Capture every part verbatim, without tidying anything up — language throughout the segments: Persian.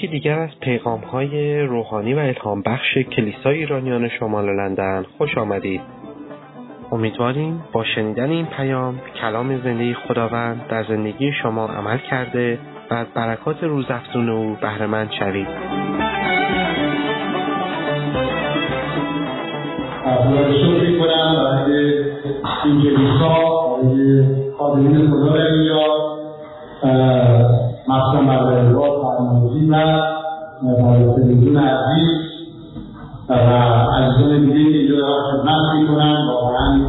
یکی دیگر از پیغام‌های روحانی و الهام بخش کلیسای ایرانیان شمال لندن خوش آمدید. امیدواریم با شنیدن این پیام کلام زنده خداوند در زندگی شما عمل کرده و از برکات روزافزون او بهره مند شوید. خدا رو شکر می‌کنم برای این کلیسا، برای خادمین خدا در اینجا، مخصوصا برای ادوارد فرمانزی و برای تلویزیون عزیز و عزیزان دیگه که اینجا دارن خدمت می‌کنن. واقعا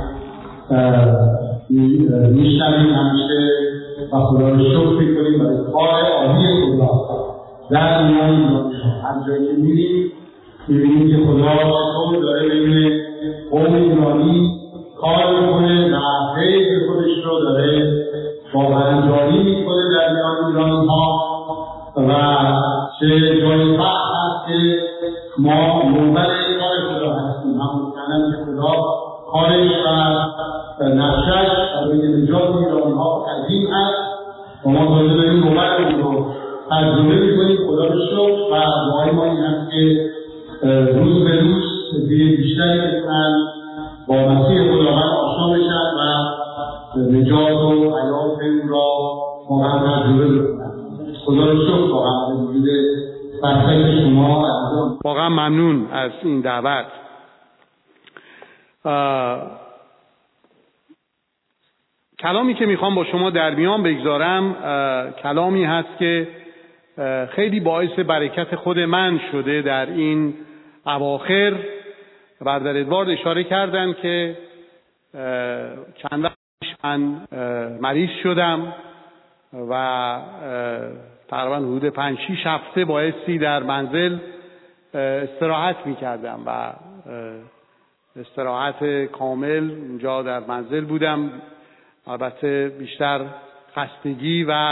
می‌شنویم همیشه و خدا رو شکر می‌کنیم برای کار عالی خدا در میان ایرانی‌ها. هر جایی که می‌ریم می‌بینیم که خدا چطور داره بین قوم ایرانی کار می‌کنه و فیض خودش رو داره واقعا جاری می‌کنه در میان ایرانی‌ها و چه جای بحث هست که ما منبع کار خدا هستیم. هم مطمئنم که خدا کارش و نقشش برای نجات ایرانی‌ها قدیم هست و ما تازه داریم منبع اون رو تجربه می‌کنیم. خدا رو شکر و دعای ما این هست که روز به روز به بیشتری بتونن با مسیح خداوند آشنا بشن و نجات و حیات او را واقعا تجربه بکنن. خدا رو شکر واقعا به وجود برکت شما عزیزان. واقعا ممنون از این دعوت. کلامی که میخوام با شما در میان بگذارم کلامی هست که خیلی باعث برکت خود من شده در این اواخر. برادر ادوارد اشاره کردن که چند وقت پیش من مریض شدم و تقریبا حدود پنج شیش هفته بایستی در منزل استراحت میکردم و استراحت کامل اونجا در منزل بودم. البته بیشتر خستگی و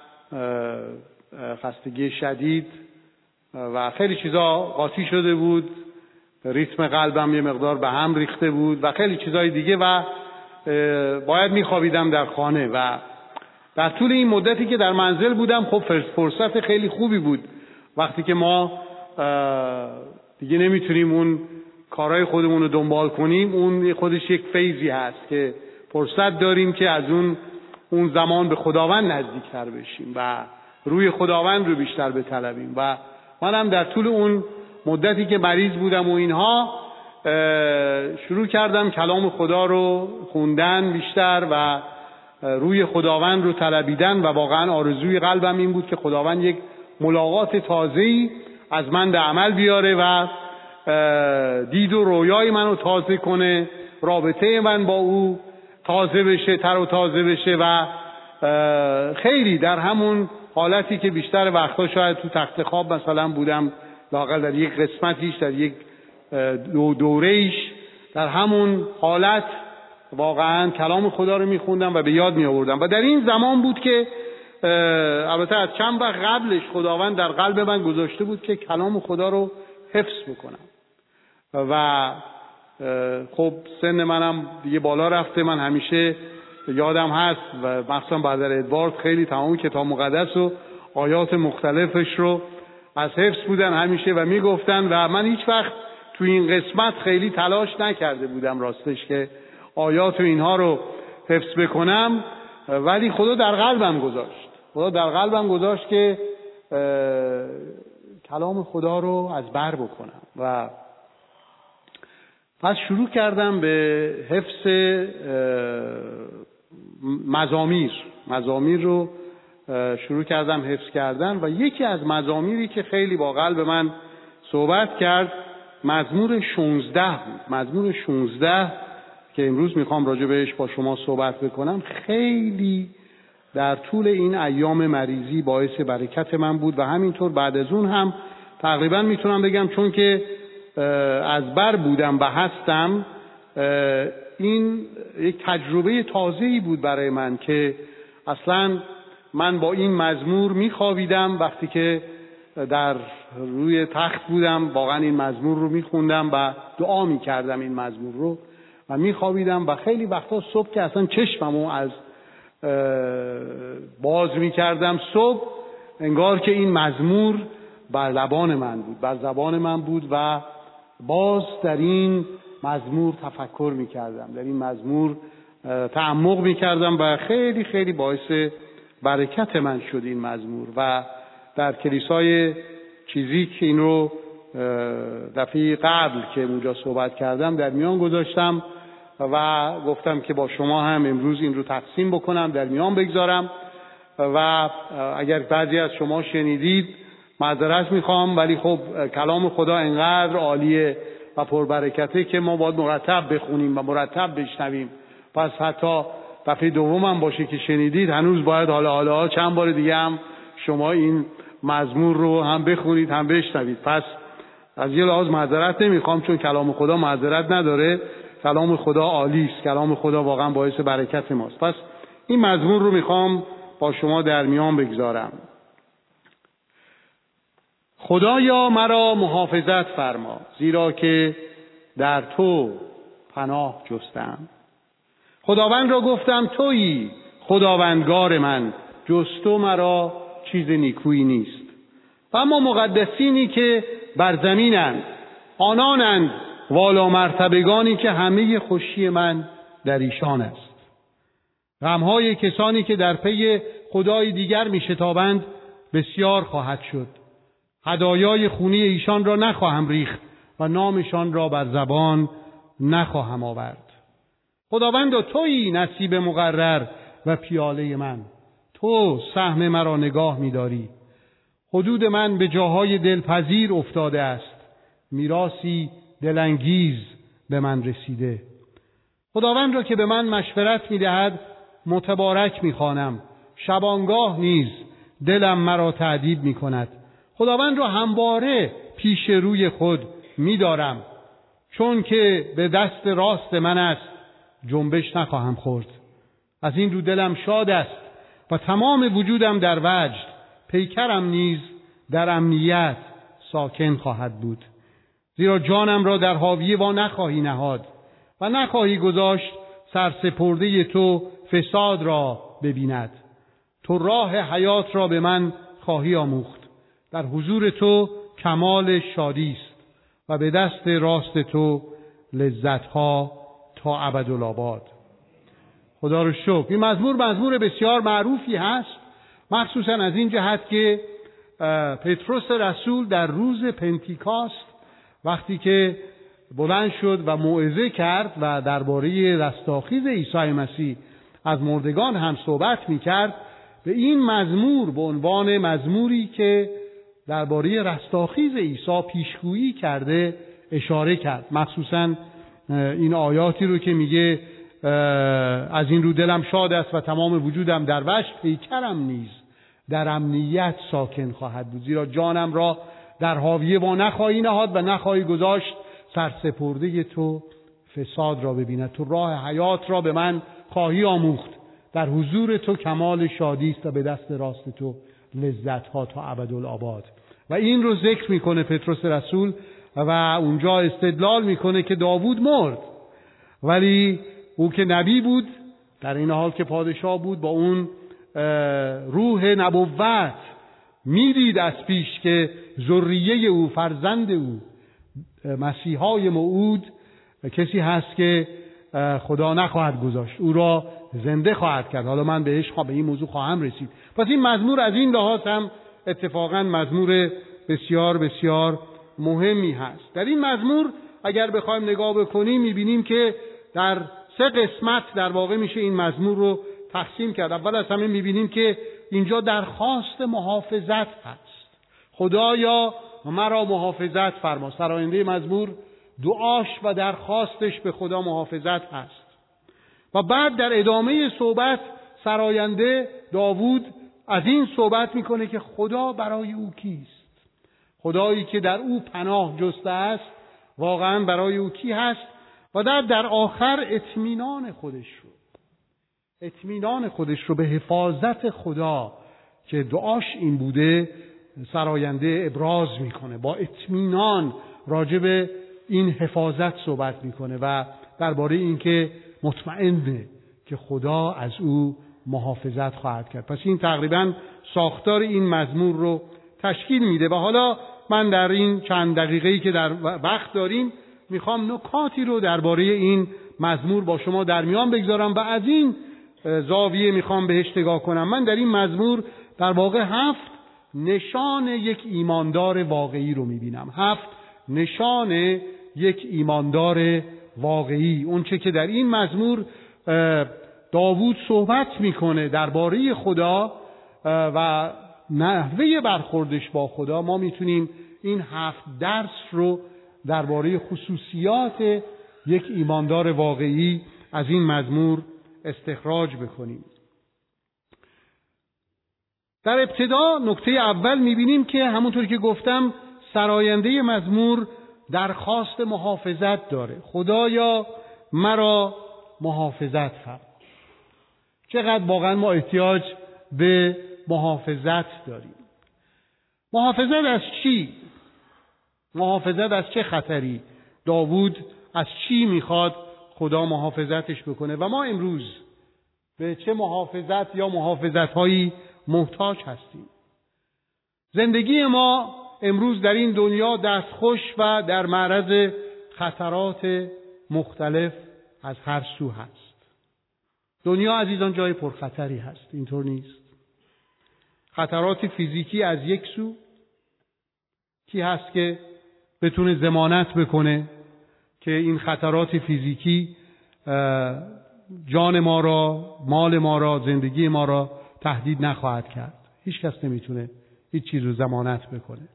خستگی شدید و خیلی چیزا قاطی شده بود، ریتم قلبم یه مقدار به هم ریخته بود و خیلی چیزای دیگه و باید میخوابیدم در خانه و در طول این مدتی که در منزل بودم خب فرصت خیلی خوبی بود وقتی که ما دیگه نمیتونیم اون کارهای خودمون رو دنبال کنیم. اون خودش یک فیضی هست که فرصت داریم که از اون اون زمان به خداوند نزدیکتر بشیم و روی خداوند رو بیشتر بطلبیم. و منم در طول اون مدتی که مریض بودم و اینها شروع کردم کلام خدا رو خوندن بیشتر و روی خداوند رو طلبیدن و واقعا آرزوی قلبم این بود که خداوند یک ملاقات تازه‌ای از من به عمل بیاره و دید و رویای منو تازه کنه، رابطه من با او تازه بشه، تر و تازه بشه و خیلی در همون حالتی که بیشتر وقتا شاید تو تخت خواب مثلا بودم، لااقل در یک قسمتیش، در یک دو دوره‌ایش در همون حالت واقعا کلام خدا رو میخوندم و به یاد می آوردم. و در این زمان بود که البته از چند وقت قبلش خداوند در قلب من گذاشته بود که کلام خدا رو حفظ بکنم و خب سن منم دیگه بالا رفته. من همیشه یادم هست و مخصوصا برادر ادوارد خیلی تمام کتاب مقدس و آیات مختلفش رو از حفظ بودن همیشه و میگفتن و من هیچ وقت تو این قسمت خیلی تلاش نکرده بودم راستش که آیات و اینها رو حفظ بکنم، ولی خدا در قلبم گذاشت خدا در قلبم گذاشت که کلام خدا رو از بر بکنم و پس شروع کردم به حفظ مزامیر مزامیر رو شروع کردم حفظ کردن و یکی از مزامیری که خیلی با قلب من صحبت کرد مزمور شانزده بود. مزمور شانزده که امروز میخوام راجع بهش با شما صحبت بکنم خیلی در طول این ایام مریضی باعث برکت من بود و همینطور بعد از اون هم تقریبا میتونم بگم چون که از بر بودم و هستم این یک تجربه تازه‌ای بود برای من که اصلا من با این مزمور میخوابیدم وقتی که در روی تخت بودم، واقعا این مزمور رو میخوندم و دعا میکردم این مزمور رو و میخوابیدم و خیلی وقتا صبح که اصلا چشممو از باز میکردم صبح انگار که این مزمور بر لبان من بود، بر زبان من بود و باز در این مزمور تفکر میکردم، در این مزمور تعمق میکردم و خیلی خیلی باعث برکت من شد این مزمور. و در کلیسای چیزی که این رو دفعه قبل که اونجا صحبت کردم در میان گذاشتم و گفتم که با شما هم امروز این رو تقسیم بکنم، در میان بگذارم و اگر بعضی از شما شنیدید معذرت میخوام، ولی خب کلام خدا انقدر عالیه و پربرکته که ما باید مرتب بخونیم و مرتب بشنویم. پس حتی دفعه دوم هم باشه که شنیدید هنوز باید حالا حالا چند بار دیگه هم شما این مزمور رو هم بخونید هم بشنوید. پس از یه لحاظ معذرت نمیخوام، چون کلام خدا معذرت نداره، کلام خدا عالی است، کلام خدا واقعا باعث برکت ماست. پس این مزمور رو میخوام با شما در میان بگذارم. خدایا مرا محافظت فرما، زیرا که در تو پناه جستم. خداوند را گفتم تویی خداوندگار من، جز تو مرا چیز نیکویی نیست. و اما مقدسینی که بر زمینند، آنانند والا مرتبگانی که همه خوشی من در ایشان است. غمهای کسانی که در پی خدای دیگر می شتابند بسیار خواهد شد. هدایای خونی ایشان را نخواهم ریخت و نامشان را بر زبان نخواهم آورد. خداوند تویی نصیب مقرر و پیاله من، تو سهم مرا نگاه می داری. حدود من به جاهای دلپذیر افتاده است، میراثی دلانگیز به من رسیده. خداوند را که به من مشورت می دهد متبارک می خوانم، شبانگاه نیز دلم مرا تأدیب می کند. خداوند را همواره پیش روی خود می دارم، چون که به دست راست من است جنبش نخواهم خورد. از این رو دلم شاد است و تمام وجودم در وجد، پیکرم نیز در امنیت ساکن خواهد بود. زیرا جانم را در حاویه وا نخواهی نهاد و نخواهی گذاشت سرسپرده تو فساد را ببیند. تو راه حیات را به من خواهی آموخت، در حضور تو کمال شادی است و به دست راست تو لذتها تا ابدالآباد. خدا رو شکر. این مزمور مزمور بسیار معروفی هست، مخصوصا از این جهت که پتروس رسول در روز پنتیکاست وقتی که بلند شد و موعظه کرد و درباره رستاخیز عیسی مسیح از مردگان هم صحبت می‌کرد، به این مزمور به عنوان مزموری که درباره رستاخیز عیسی پیشگویی کرده اشاره کرد. مخصوصا این آیاتی رو که میگه از این رو دلم شاد است و تمام وجودم در وجد، پیکرم نیز در امنیت ساکن خواهد بود. زیرا جانم را در حاویه وا نخواهی نهاد و نخواهی گذاشت سرسپرده تو فساد را ببیند. تو راه حیات را به من خواهی آموخت، در حضور تو کمال شادی است و به دست راست تو لذت ها تا ابدالآباد. و این رو ذکر میکنه پتروس رسول و اونجا استدلال میکنه که داوود مرد، ولی او که نبی بود، در این حال که پادشاه بود، با اون روح نبوت میدید از پیش که ذریه او، فرزند او، مسیحای موعود کسی هست که خدا نخواهد گذاشت، او را زنده خواهد کرد. حالا من بهش به این موضوع خواهم رسید. پس این مزمور از این لحاظ هم اتفاقا مزمور بسیار بسیار مهمی هست. در این مزمور اگر بخوایم نگاه بکنیم میبینیم که در سه قسمت در واقع میشه این مزمور رو تقسیم کرد. اول از همه میبینیم که اینجا درخواست محافظت هست. خدایا مرا محافظت فرما. سراینده مزمور دعاش و درخواستش به خدا محافظت هست. و بعد در ادامه صحبت سراینده داوود از این صحبت میکنه که خدا برای او کیست؟ خدایی که در او پناه جسته است واقعا برای او کی هست؟ و در در آخر اطمینان خودش رو اطمینان خودش رو به حفاظت خدا که دعاش این بوده سراینده ابراز میکنه. با اطمینان راجع به این حفاظت صحبت میکنه و درباره این که مطمئنه که خدا از او محافظت خواهد کرد. پس این تقریبا ساختار این مزمور رو تشکیل میده. و حالا من در این چند دقیقه‌ای که در وقت داریم میخوام نکاتی رو درباره این مزمور با شما در میان بگذارم و از این زاویه میخوام بهش نگاه کنم. من در این مزمور در واقع هفت نشان یک ایماندار واقعی رو میبینم. هفت نشان یک ایماندار واقعی. اون چه که در این مزمور داوود صحبت میکنه درباره خدا و نحوه برخوردش با خدا، ما میتونیم این هفت درس رو درباره خصوصیات یک ایماندار واقعی از این مزمور استخراج بکنیم. در ابتدا نکته اول میبینیم که همونطور که گفتم سراینده مزمور درخواست محافظت داره. خدایا مرا محافظت فرما. چقدر واقعا ما احتیاج به محافظت داریم. محافظت از چی؟ محافظت از چه خطری؟ داوود از چی میخواد خدا محافظتش بکنه و ما امروز به چه محافظت یا محافظت‌هایی محتاج هستیم؟ زندگی ما امروز در این دنیا دستخوش و در معرض خطرات مختلف از هر سو هست. دنیا عزیزان جای پرخطری هست، اینطور نیست؟ خطرات فیزیکی از یک سو، کی هست که بتونه ضمانت بکنه که این خطرات فیزیکی جان ما را، مال ما را، زندگی ما را تهدید نخواهد کرد؟ هیچ کس نمیتونه هیچ چیز رو ضمانت بکنه.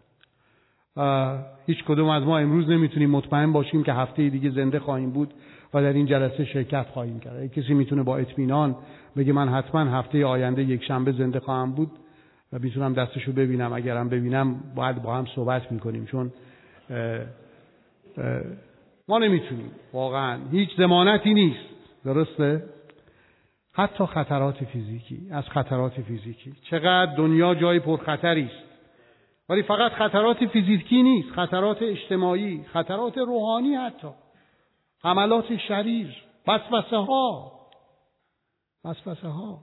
هیچ کدوم از ما امروز نمیتونیم مطمئن باشیم که هفته دیگه زنده خواهیم بود و در این جلسه شرکت خواهیم کرد. کسی میتونه با اطمینان بگه من حتما هفته آینده یک شنبه زنده خواهم بود و میتونم دستشو ببینم، اگرم ببینم باید با هم صحبت میکنیم، چون اه اه ما نمیتونیم، واقعا هیچ ضمانتی نیست. درسته؟ حتی خطرات فیزیکی، از خطرات فیزیکی. چقدر دنیا جای پرخطری است. ولی فقط خطرات فیزیکی نیست، خطرات اجتماعی، خطرات روحانی، حتی حملات شریر، وسوسه ها وسوسه ها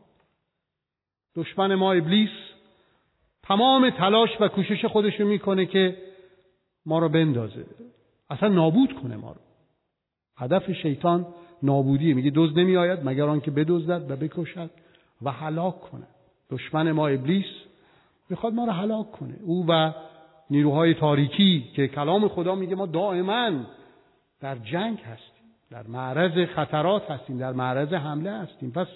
دشمن ما ابلیس تمام تلاش و کوشش خودش رو میکنه که ما رو بندازه، اصلا نابود کنه ما رو. هدف شیطان نابودیه. میگه دزد نمی آید مگر آنکه بدزدد و بکشد و هلاک کنه. دشمن ما ابلیس میخواد ما رو هلاک کنه. او و نیروهای تاریکی که کلام خدا میگه ما دائما در جنگ هستیم، در معرض خطرات هستیم، در معرض حمله هستیم. پس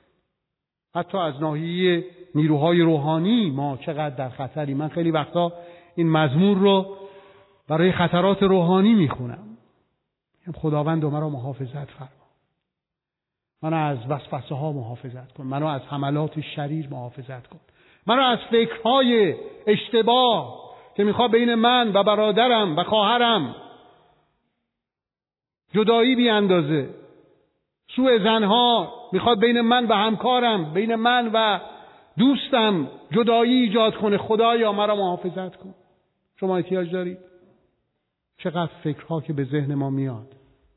حتی از ناحیه نیروهای روحانی ما چقدر در خطری. من خیلی وقتا این مزمور رو برای خطرات روحانی میخونم. خداوند مرا محافظت فرما. منو از وسوسه ها محافظت کن. منو از حملات شریر محافظت کن. منو از فکرهای اشتباه که میخواد بین من و برادرم و خواهرم جدایی بیاندازه. سوء ظنها میخواد بین من و همکارم، بین من و دوستم جدایی ایجاد کنه. خدایا مرا محافظت کن. شما احتیاج دارید؟ چقدر فکرها که به ذهن ما میاد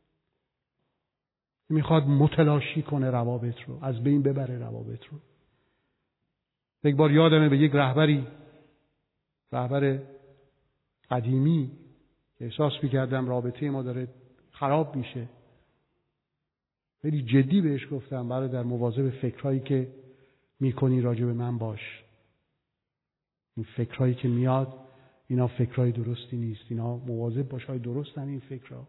میخواد متلاشی کنه روابط رو، از بین ببره روابط رو. یک بار یادمه به یک رهبری، رهبر قدیمی، احساس میکردم رابطه ما داره خراب میشه، خیلی جدی بهش گفتم برادر مواظب فکرهایی که میکنی راجع به من باش. این فکرهایی که میاد اینا فکرهای درستی نیست. اینا مواظب باش، های درستن این فکرها.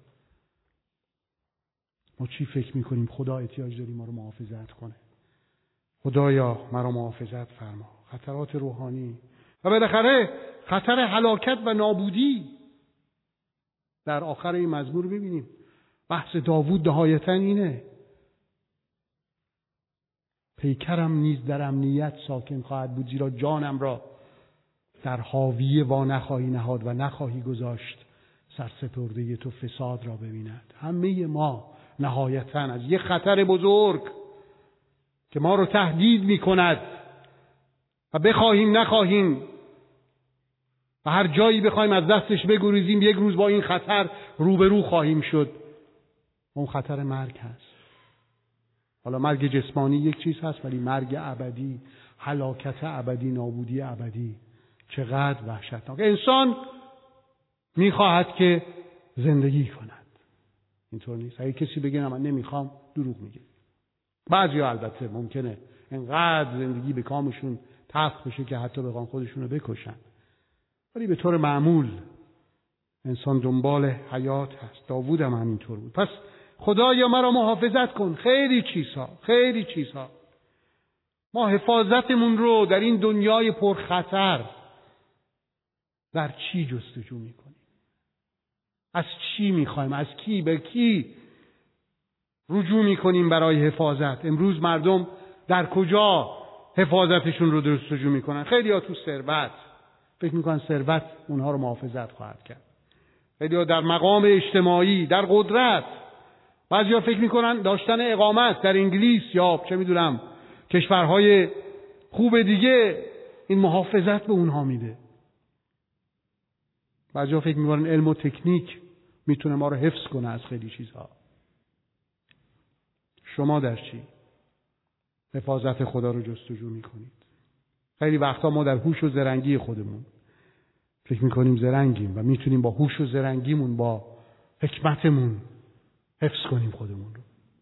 ما چی فکر میکنیم؟ خدا احتیاج داریم ما رو محافظت کنه. خدایا مرا محافظت فرما. خطرات روحانی و بالاخره خطر هلاکت و نابودی. در آخر این مزمور ببینیم بحث داوود نهایتاً اینه: پیکرم نیز در امنیت ساکن خواهد بود، زیرا جانم را در حاویه وا نخواهی نهاد و نخواهی گذاشت سرسپرده تو فساد را ببیند. همه ما نهایتاً از یک خطر بزرگ که ما رو تهدید می کند و بخواهیم نخواهیم و هر جایی بخوایم از دستش بگریزیم، یک روز با این خطر روبرو خواهیم شد. اون خطر مرگ هست. حالا مرگ جسمانی یک چیز هست، ولی مرگ ابدی، هلاکت ابدی، نابودی ابدی چقدر وحشتناک. انسان میخواهد که زندگی کند، اینطور نیست؟ اگه کسی بگه نه من نمیخوام، دروغ میگه. بعضیا البته ممکنه انقدر زندگی به کامشون تلخ بشه که حتی بخوان خودشونو بکشن، ولی به طور معمول انسان دنبال حیات هست. داوود هم همینطور بود. پس خدایا مرا محافظت کن. خیلی چیزها خیلی چیزها ما حفاظتمون رو در این دنیای پرخطر در چی جستجو میکنیم؟ از چی میخوایم؟ از کی به کی رجوع میکنیم برای حفاظت؟ امروز مردم در کجا حفاظتشون رو جستجو میکنن؟ خیلی ها تو ثروت فکر میکنن ثروت اونها رو محافظت خواهد کرد. خیلی ها در مقام اجتماعی، در قدرت. بعضی ها فکر میکنن داشتن اقامت در انگلیس یا چه میدونم کشورهای خوب دیگه این محافظت به اونها میده. بعضی ها فکر میکنن علم و تکنیک میتونه ما رو حفظ کنه از خیلی چیزها. شما در چی حفاظت خدا رو جستجو میکنید؟ خیلی وقتا ما در هوش و زرنگی خودمون فکر میکنیم زرنگیم و میتونیم با هوش و زرنگیمون، با حکمتمون حفظ کنیم خودمون رو.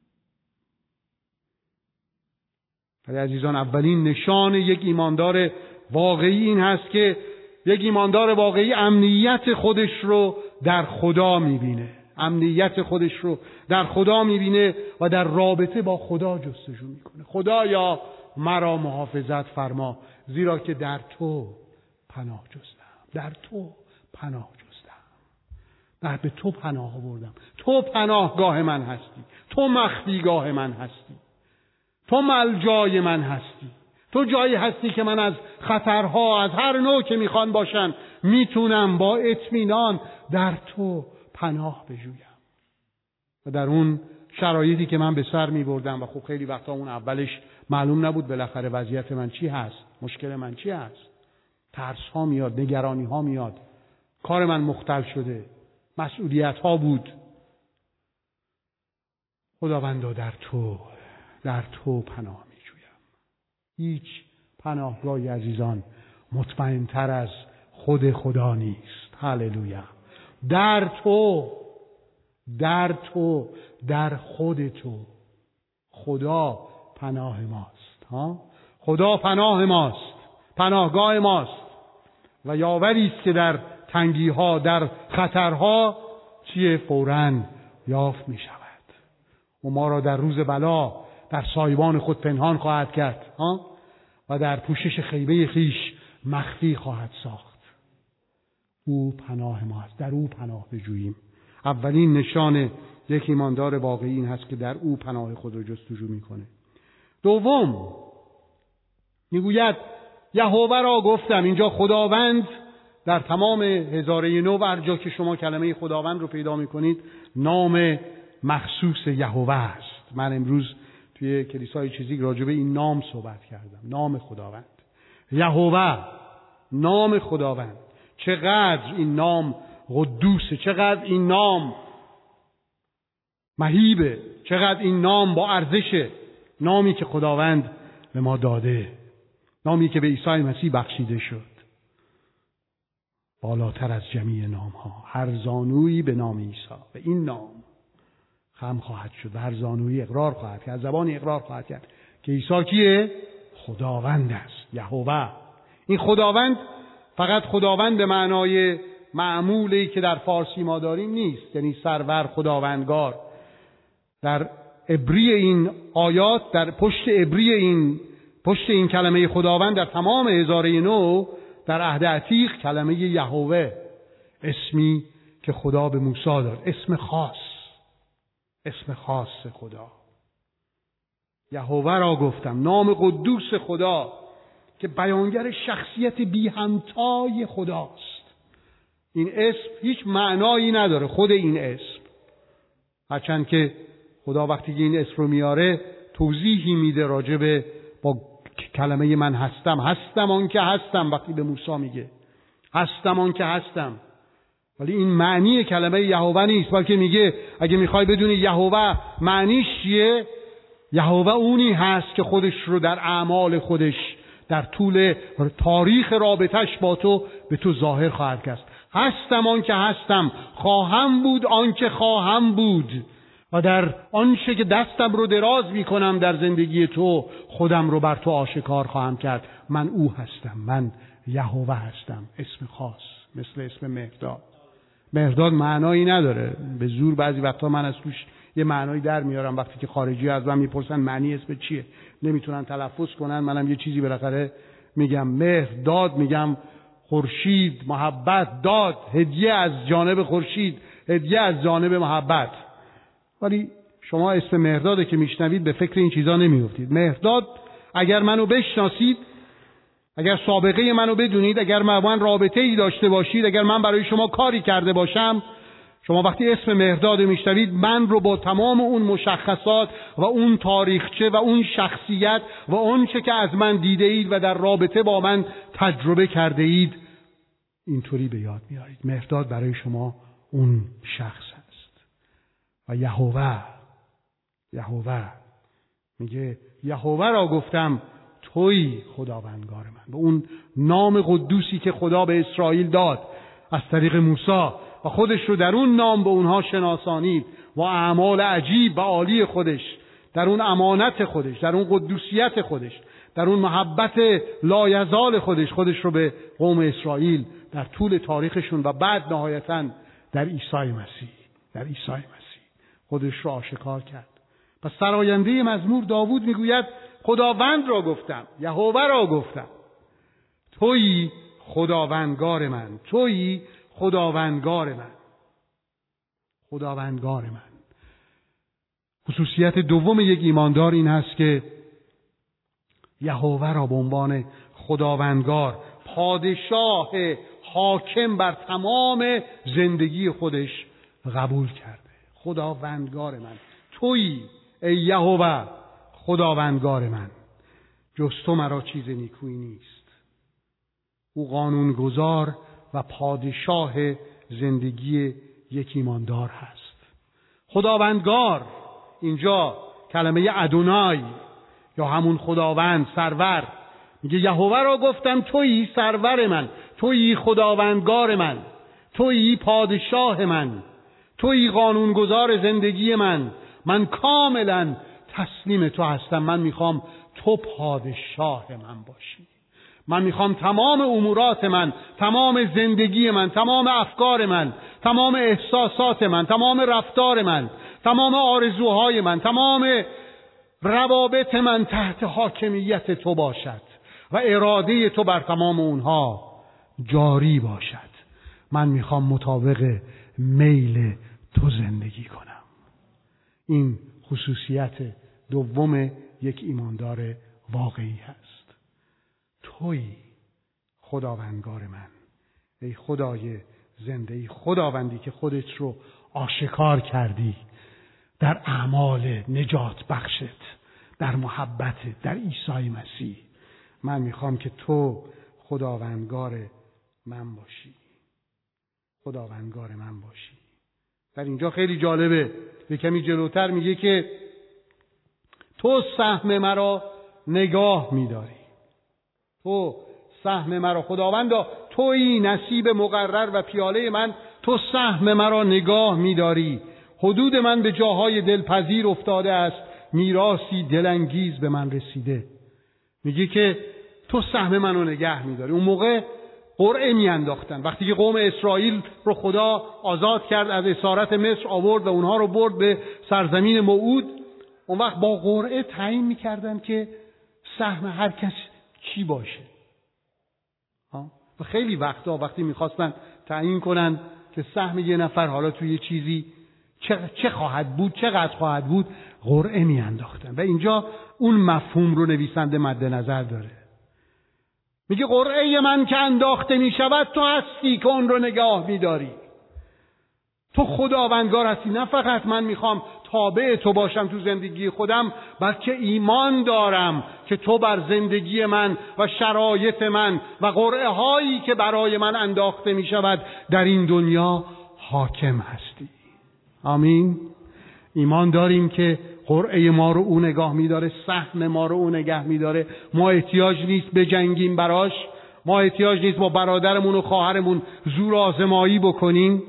ولی عزیزان، اولین نشان یک ایماندار واقعی این هست که یک ایماندار واقعی امنیت خودش رو در خدا میبینه. امنیت خودش رو در خدا میبینه و در رابطه با خدا جستجو میکنه. خدایا مرا محافظت فرما، زیرا که در تو پناه جستم. در تو پناه جستم. در به تو پناه آوردم. تو پناهگاه من هستی. تو مخفیگاه من هستی. تو ملجای من هستی. تو جایی هستی که من از خطرها از هر نوع که میخوان باشن میتونم با اطمینان در تو پناه بجویم. و در اون شرایطی که من به سر میبردم و خب خیلی وقتا اون اولش معلوم نبود بالاخره وضعیت من چی هست، مشکل من چی هست، ترس ها میاد، نگرانی ها میاد، کار من مختل شده، مسئولیت ها بود. خداوندا در تو در تو پناه میجویم. هیچ پناهگاهی عزیزان مطمئن‌تر از خود خدا نیست. هللویا. در تو در تو در خود تو خدا پناه ماست. ها؟ خدا پناه ماست، پناهگاه ماست و یاوری است که در تنگی ها، در خطرها چیه فوراً یافت می شود و ما را در روز بلا در سایبان خود پنهان خواهد کرد ها؟ و در پوشش خیمه خیش مخفی خواهد ساخت. او پناه ماست، در او پناه بجوییم. اولین نشان یک ایماندار واقعی این هست که در او پناه خود رو جستجو میکنه. دوم میگوید یهوه را گفتم. اینجا خداوند در تمام هزاره نو هر جا که شما کلمه خداوند رو پیدا میکنید نام مخصوص یهوه است. من امروز توی کلیسای چیزی راجع به این نام صحبت کردم. نام خداوند یهوه، نام خداوند. چقدر این نام قدوسه، چقدر این نام مهیبه، چقدر این نام با ارزشه. نامی که خداوند به ما داده، نامی که به عیسی مسیح بخشیده شد، بالاتر از جمیع نام ها. هر زانویی به نام عیسی، به این نام خم خواهد شد و هر زانویی اقرار خواهد کرد، زبان اقرار خواهد کرد که عیسی کیه؟ خداوند است، یهوه. این خداوند فقط خداوند به معنای معمولی که در فارسی ما داریم نیست، یعنی سرور، خداوندگار. در عبری این آیات، در پشت عبری این پشت این کلمه خداوند در تمام هزاره نو در عهد عتیق کلمه یهوه، اسمی که خدا به موسی داد، اسم خاص، اسم خاص خدا. یهوه را گفتم، نام قدوس خدا که بیانگر شخصیت بی همتای خداست. این اسم هیچ معنایی نداره، خود این اسم، هرچند که خدا وقتی که این اسم رو میاره توضیحی میده راجع به با کلمه من هستم. هستم آن که هستم، وقتی به موسی میگه هستم آن که هستم، ولی این معنی کلمه یهوه نیست، بلکه میگه اگه میخوای بدونی یهوه معنیش چیه، یهوه اونی هست که خودش رو در اعمال خودش، در طول تاریخ رابطش با تو به تو ظاهر خواهد کرد. هستم آن که هستم، خواهم بود آن که خواهم بود، و در آنچه که دستم رو دراز می کنم در زندگی تو خودم رو بر تو آشکار خواهم کرد. من او هستم، من یهوه هستم. اسم خاص مثل اسم مهرداد. مهرداد معنایی نداره، به زور بعضی وقتا من از توش یه معنایی در میارم. وقتی که خارجی از من میپرسن معنی اسم چیه، نمیتونن تلفظ کنن، منم یه چیزی بالاخره میگم. مهرداد میگم خورشید، محبت، داد، هدیه از جانب خورشید، هدیه از جانب محبت. ولی شما اسم مهرداد که میشنوید به فکر این چیزا نمیافتید. مهرداد اگر منو بشناسید، اگر سابقه منو بدونید، اگر من رابطه ای داشته باشید، اگر من برای شما کاری کرده باشم، شما وقتی اسم مهرداد میشنوید من رو با تمام اون مشخصات و اون تاریخچه و اون شخصیت و اون چه که از من دیده اید و در رابطه با من تجربه کرده اید اینطوری به یاد میارید. مهرداد برای شما اون شخص هست. و یهوه یهوه میگه یهوه را گفتم تویی خداوندگار من. به اون نام قدوسی که خدا به اسرائیل داد از طریق موسی و خودش رو در اون نام به اونها شناسانید و اعمال عجیب و عالی خودش، در اون امانت خودش، در اون قدوسیت خودش، در اون محبت لایزال خودش، خودش رو به قوم اسرائیل در طول تاریخشون و بعد نهایتاً در عیسی مسیح در عیسی مسیح خودش رو آشکار کرد. پس سراینده مزمور داوود میگوید خداوند را گفتم، یهوه را گفتم، تویی خداوندگار من، تویی خداوندگار من، خداوندگار من. خصوصیت دوم یک ایماندار این هست که یهوه را به عنوان خداوندگار، پادشاه حاکم بر تمام زندگی خودش قبول کرده. خداوندگار من، تویی ای یهوه خداوندگار من، جز تو مرا چیز نیکویی نیست. او قانونگذار و پادشاه زندگی یک ایماندار هست. خداوندگار اینجا کلمه ادونای یا همون خداوند، سرور، میگه یهوه را گفتم تویی سرور من، تویی خداوندگار من، تویی پادشاه من، تویی قانونگذار زندگی من. من کاملا تسلیم تو هستم. من میخوام تو پادشاه من باشی. من میخوام تمام امورات من، تمام زندگی من، تمام افکار من، تمام احساسات من، تمام رفتار من، تمام آرزوهای من، تمام روابط من تحت حاکمیت تو باشد و اراده تو بر تمام اونها جاری باشد. من میخوام مطابق میل تو زندگی کنم. این خصوصیت دوم یک ایماندار واقعی هست. تویی خداوندگار من، ای خدای زنده، ای خداوندی که خودت رو آشکار کردی در اعمال نجات بخشت، در محبت، در عیسی مسیح. من میخوام که تو خداوندگار من باشی، خداوندگار من باشی. در اینجا خیلی جالبه، به کمی جلوتر میگه که تو سهم مرا نگاه میداری. تو سهم مرا، خداوندا تویی نصیب مقرر و پیاله من، تو سهم مرا نگاه میداری. حدود من به جاهای دلپذیر افتاده است، میراثی دلانگیز به من رسیده. میگه که تو سهم منو نگه میداری. اون موقع قرعه میانداختن. وقتی که قوم اسرائیل رو خدا آزاد کرد، از اسارت مصر آورد و اونها رو برد به سرزمین موعود، اون وقت با قرعه تعیین میکردن که سهم هر کس چی باشه. و خیلی وقتا وقتی میخواستن تعیین کنن که سهم یه نفر حالا توی یه چیزی چه, چه خواهد بود، چقدر خواهد بود، قرعه میانداختن. و اینجا اون مفهوم رو نویسنده مد نظر داره. میگه قرعه من که انداخته میشود تو هستی که اون رو نگاه میداری. تو خداوندگار هستی. نه فقط من میخوام تابع تو باشم تو زندگی خودم، بلکه ایمان دارم که تو بر زندگی من و شرایط من و قرعه هایی که برای من انداخته میشود در این دنیا حاکم هستی. آمین. ایمان داریم که قرعه ما رو او نگاه می‌داره، سهم ما رو او نگه می‌داره. ما احتیاج نیست بجنگیم براش، ما احتیاج نیست با برادرمون و خواهرمون زور آزمایی بکنیم.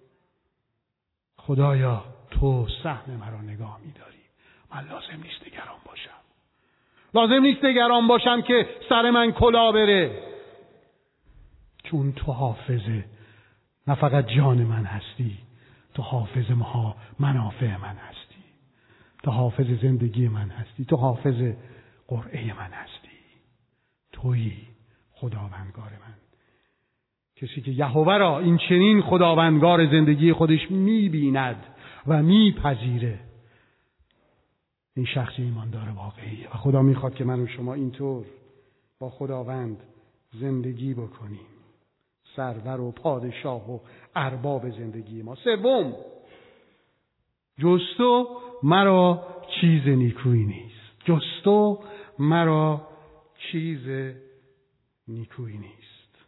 خدایا تو سهم مرا نگاه می‌داری، من لازم نیست نگران باشم. لازم نیست نگران باشم که سر من کلاه بره، چون تو حافظه نه فقط جان من هستی، تو حافظ ما منافع من هستی، تو حافظ زندگی من هستی، تو حافظ قرعه من هستی. تویی خداوندگار من. کسی که یهوه را این چنین خداوندگار زندگی خودش میبیند و میپذیره، این شخص ایماندار واقعیه و خدا میخواد که من و شما اینطور با خداوند زندگی بکنیم، سرور و پادشاه و ارباب زندگی ما. سوم، جز تو مرا چیز نیکویی نیست. جز تو مرا چیز نیکویی نیست.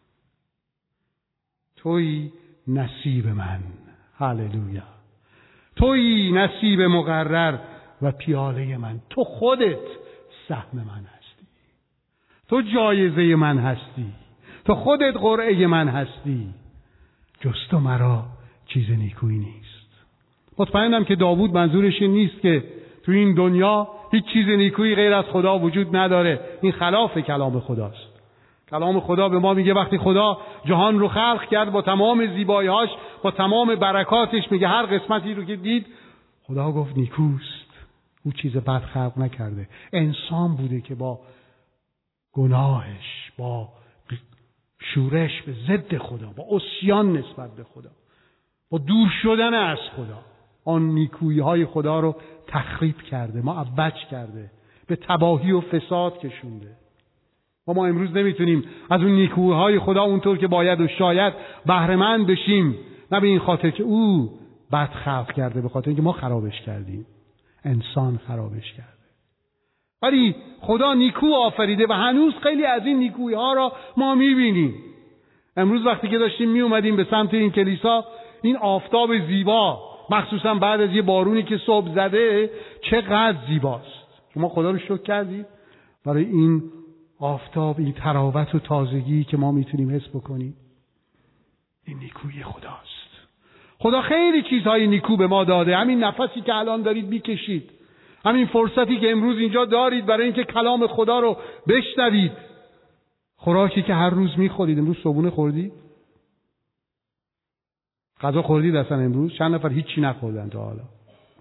تویی نصیب من. هللویا. تویی نصیب مقرر و پیاله من. تو خودت سهم من هستی، تو جایزه من هستی، تو خودت قرعه من هستی. جز تو مرا چیز نیکویی نیست. مطمئنم که داوود منظورش این نیست که تو این دنیا هیچ چیز نیکویی غیر از خدا وجود نداره. این خلاف کلام خداست. کلام خدا به ما میگه وقتی خدا جهان رو خلق کرد با تمام زیبایی‌هاش، با تمام برکاتش، میگه هر قسمتی رو که دید خدا گفت نیکوست. او چیز بد خلق نکرده. انسان بوده که با گناهش، با شورش به ضد خدا، با عصیان نسبت به خدا، با دور شدن از خدا، آن نیکویی‌های خدا رو تخریب کرده، معوج کرده، به تباهی و فساد کشونده. و ما امروز نمیتونیم از اون نیکویی‌های خدا اونطور که باید و شاید بهره مند بشیم، نه به این خاطر که او بد خلق کرده، به خاطر اینکه ما خرابش کردیم. انسان خرابش کرده. ولی خدا نیکو آفریده و هنوز خیلی از این نیکویی‌ها را ما می‌بینیم. امروز وقتی که داشتیم می اومدیم به سمت این کلیسا، این آفتاب زیبا، مخصوصا بعد از یه بارونی که صبح زده، چقدر زیباست. شما خدا رو شکر کردید برای این آفتاب، این تراوت و تازگی که ما میتونیم حس بکنیم. این نیکویی خداست. خدا خیلی چیزهای نیکو به ما داده. همین نفسی که الان دارید میکشید، همین فرصتی که امروز اینجا دارید برای اینکه کلام خدا رو بشنوید، خوراکی که هر روز میخورید. امروز صبحونه خوردید؟ غذا خوردید اصلا امروز؟ چند نفر هیچی نخوردن تا حالا؟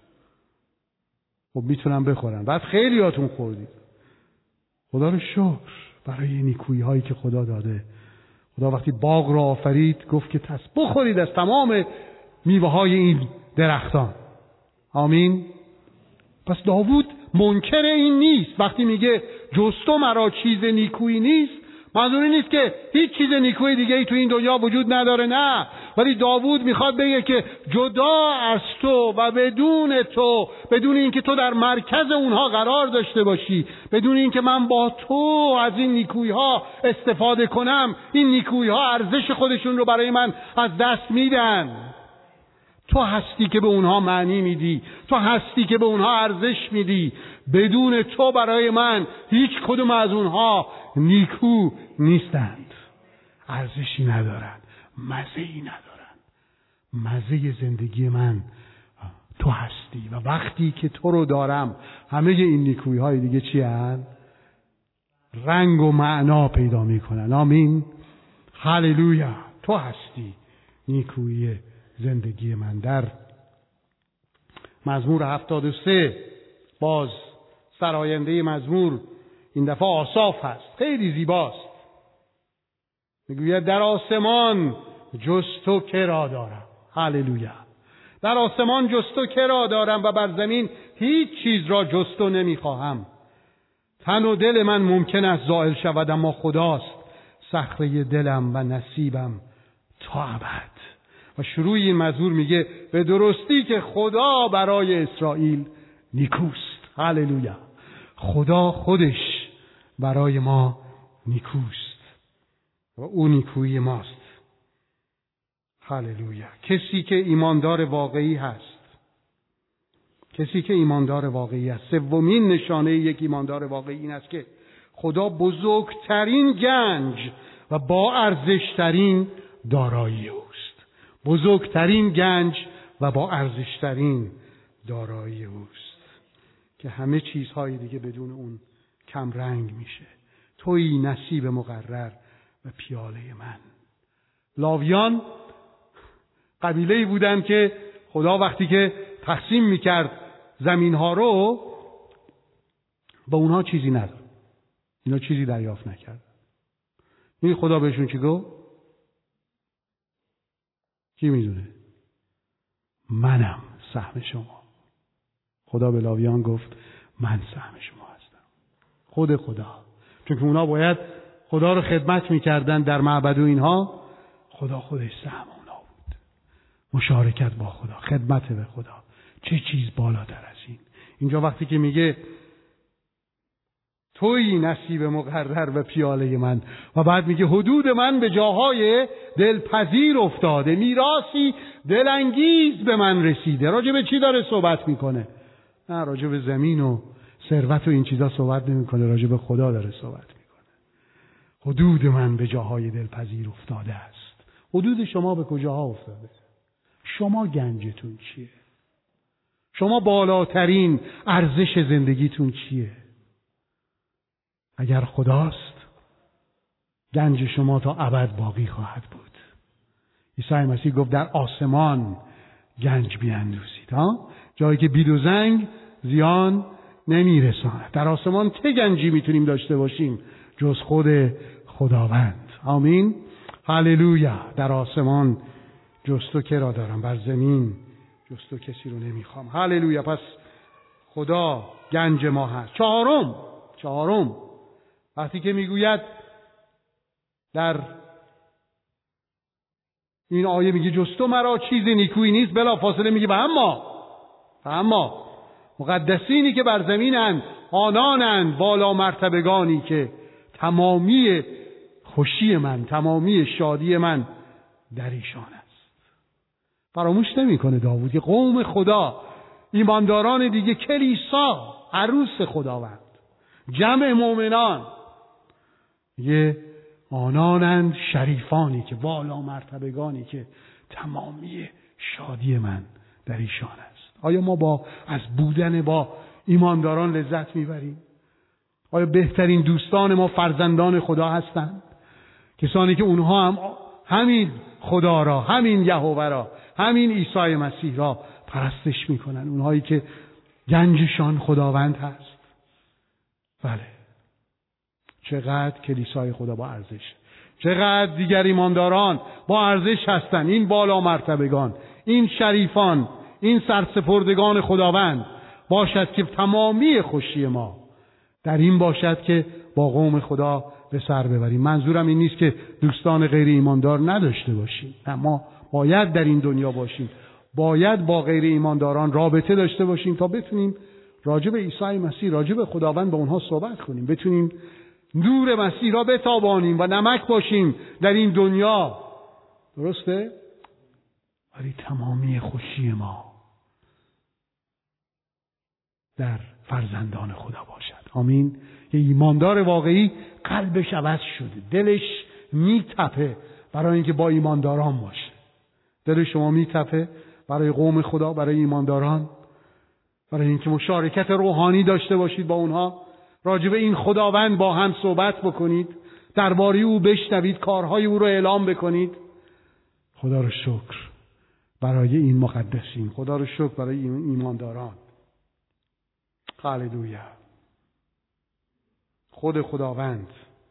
خب میتونم بخورن. بعد خیلی هاتون خوردید. خدا رو شکر برای نیکویی هایی که خدا داده. خدا وقتی باغ را آفرید گفت که پس بخورید از تمام میوه های این درختان. آمین. پس داوود منکر این نیست. وقتی میگه جز تو مرا چیز نیکویی نیست، منظوری نیست که هیچ چیز نیکویی دیگه ای تو این دنیا وجود نداره، نه. ولی داوود میخواد بگه که جدا از تو و بدون تو، بدون اینکه تو در مرکز اونها قرار داشته باشی، بدون اینکه من با تو از این نیکویی ها استفاده کنم، این نیکویی ها ارزش خودشون رو برای من از دست میدن. تو هستی که به اونها معنی میدی، تو هستی که به اونها ارزش میدی. بدون تو برای من هیچ کدوم از اونها نیکو نیستند، ارزشی ندارند، مزه‌ای ندارند. مزه زندگی من تو هستی و وقتی که تو رو دارم همه این نیکویی های دیگه چی هستند؟ رنگ و معنا پیدا میکنن. آمین. هللویا. تو هستی نیکویی زندگی من. در مزمور هفتاد و سه باز سراینده مزمور این دفعه آساف هست، خیلی زیباست. میگوید در آسمان جز تو که را دارم. هللویا. در آسمان جز تو که را دارم و بر زمین هیچ چیز را جز تو نمیخواهم. تن و دل من ممکن است زائل شود، اما خداست صخره دلم و نصیبم تا ابد. و شروع این مزمور میگه به درستی که خدا برای اسرائیل نیکوست. هللویا. خدا خودش برای ما نیکوست و او نیکویی ماست. هللویا. کسی که ایماندار واقعی هست، کسی که ایماندار واقعی است. سومین نشانه یک ایماندار واقعی این است که خدا بزرگترین گنج و با ارزشترین دارایی اوست. بزرگترین گنج و با ارزشترین دارایی اوست که همه چیزهای دیگه بدون اون کم رنگ میشه. تویی نصیب مقرر و پیاله من. لاویان قبیله‌ای بودن که خدا وقتی که تقسیم میکرد زمینها رو با اونها چیزی نداد. اینا چیزی دریافت نکرد. این خدا بهشون چی گفت؟ کی میدونه؟ منم سهم شما. خدا به لاویان گفت من سهم شما هستم. خود خدا. چون که اونا باید خدا رو خدمت میکردن در معبد و اینها، خدا خودش سهم اونا بود. مشارکت با خدا، خدمت به خدا. چه چیز بالاتر از این؟ اینجا وقتی که میگه تویی نصیب مقرر و پیاله من، و بعد میگه حدود من به جاهای دلپذیر افتاده، میراثی دلانگیز به من رسیده. راجع به چی داره صحبت میکنه؟ نه راجع به زمین و ثروت و این چیزا صحبت نمیکنه، راجع به خدا داره صحبت میکنه. حدود من به جاهای دلپذیر افتاده است. حدود شما به کجاها افتاده؟ شما گنجتون چیه؟ شما بالاترین ارزش زندگیتون چیه؟ اگر خداست گنج شما تا ابد باقی خواهد بود. عیسی مسیح گفت در آسمان گنج بیندوزید، ها؟ جایی که بید و زنگ زیان نمیرساند. در آسمان چه گنجی میتونیم داشته باشیم جز خود خداوند؟ آمین. هللویا. در آسمان جز تو که را دارم، بر زمین جز تو کسی رو نمیخوام. هللویا. پس خدا گنج ما هست. چهارم چهارم وقتی که میگوید در این آیه میگه جز تو مرا چیز نیکویی نیست، بلا فاصله میگه و اما و اما مقدسینی که بر زمینند، آنانند بالا مرتبگانی که تمامی خوشی من، تمامی شادی من در ایشان است. فراموش نمیکنه داوود که قوم خدا، ایمانداران دیگه، کلیسا، عروس خداوند، جمع مؤمنان، یه آنانند شریفانی که بالا مرتبگانی که تمامی شادی من در ایشان است. آیا ما با از بودن با ایمانداران لذت میبریم؟ آیا بهترین دوستان ما فرزندان خدا هستند؟ کسانی که اونها هم همین خدا را، همین یهوه را، همین عیسی مسیح را پرستش میکنن، اونهایی که گنجشان خداوند هست. بله، چقدر کلیسای خدا با ارزش، چقدر دیگر ایمانداران با ارزش هستن. این بالا مرتبگان، این شریفان، این سرسپردگان خداوند باشد که تمامی خوشی ما در این باشد که با قوم خدا به سر ببریم. منظورم این نیست که دوستان غیر ایماندار نداشته باشیم، اما باید در این دنیا باشیم، باید با غیر ایمانداران رابطه داشته باشیم تا بتونیم راجع به عیسی مسیح، راجع به خداوند با اونها صحبت کنیم، بتونیم نور مسیح را بتابانیم و نمک باشیم در این دنیا. درسته؟ ولی تمامی خوشی ما در فرزندان خدا باشد. آمین. یه ایماندار واقعی قلبش عوض شده، دلش میتپه برای اینکه با ایمانداران باشه. دل شما میتپه برای قوم خدا، برای ایمانداران، برای اینکه مشارکت روحانی داشته باشید با اونها، راجع به این خداوند با هم صحبت بکنید، درباره او بشنوید، کارهای او رو اعلام بکنید. خدا رو شکر برای این مقدسین، خدا رو شکر برای این ایمانداران. هللویا. خود خداوند،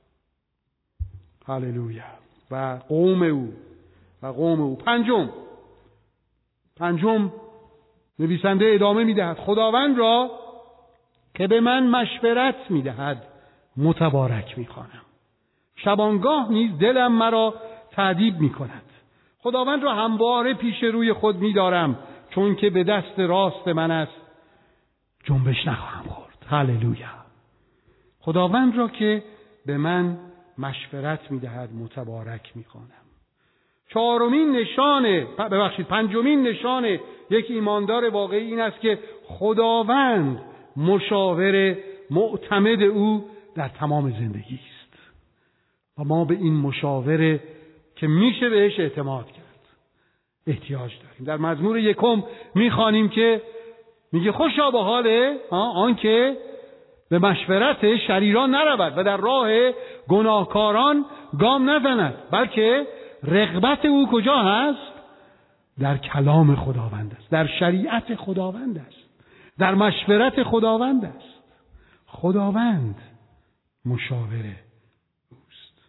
هللویا، و قوم او و قوم او. پنجم پنجم نویسنده ادامه میدهد خداوند را که به من مشورت میدهد متبارک میخوانم. شبانگاه نیز دلم مرا تأدیب میکند. خداوند را همواره پیش روی خود میدارم، چون که به دست راست من است، جنبش نخواهم خورد. هللویا. خداوند را که به من مشورت میدهد متبارک میخوانم. چهارمین نشانه، ببخشید پنجمین نشانه یک ایماندار واقعی این است که خداوند مشاور معتمد او در تمام زندگی است و ما به این مشاوره که میشه بهش اعتماد کرد احتیاج داریم. در مزمور یکم میخوانیم که میگه خوشا به حال آن که به مشورت شریران نرود و در راه گناهکاران گام نزند، بلکه رغبت او کجا هست؟ در کلام خداوند است، در شریعت خداوند است، در مشورت خداوند است. خداوند مشاور اوست.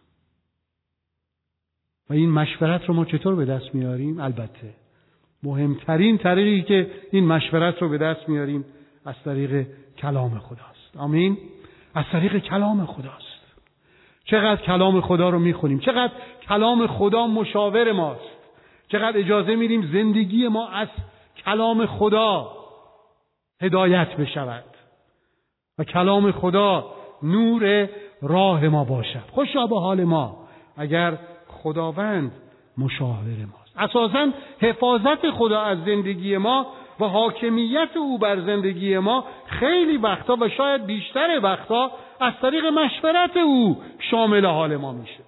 و این مشورت رو ما چطور به دست میاریم؟ البته مهمترین طریقی که این مشورت رو به دست میاریم از طریق کلام خداست. آمین. از طریق کلام خداست. چقدر کلام خدا رو میخونیم، چقدر کلام خدا مشاور ماست، چقدر اجازه میدیم زندگی ما از کلام خدا هدایت بشود و کلام خدا نور راه ما باشد. خوشا به حال ما اگر خداوند مشاور ماست. اساساً حفاظت خدا از زندگی ما و حاکمیت او بر زندگی ما خیلی وقتا و شاید بیشتر وقتا از طریق مشورت او شامل حال ما میشه.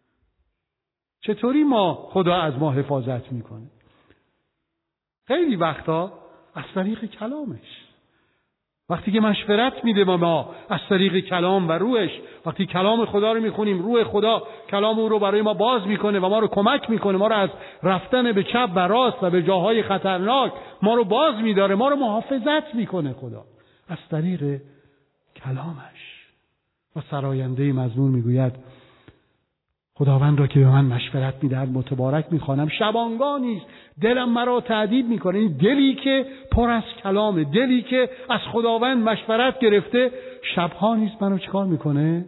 چطوری ما خدا از ما حفاظت میکنه؟ خیلی وقتا از طریق کلامش. وقتی که مشورت میده با ما از طریق کلام و روحش، وقتی کلام خدا رو میخونیم، روح خدا کلام او رو برای ما باز میکنه و ما رو کمک میکنه، ما رو از رفتن به چپ و راست و به جاهای خطرناک ما رو باز میداره، ما رو محافظت میکنه خدا از طریق کلامش. و سراینده مزمور میگوید خداوند را که به من مشورت میدهد متبارک میخوانم. شبانگانی است دلم مرا تأدیب میکنه. این دلی که پر از کلامه، دلی که از خداوند مشورت گرفته، شبها نیست منو چیکار میکنه؟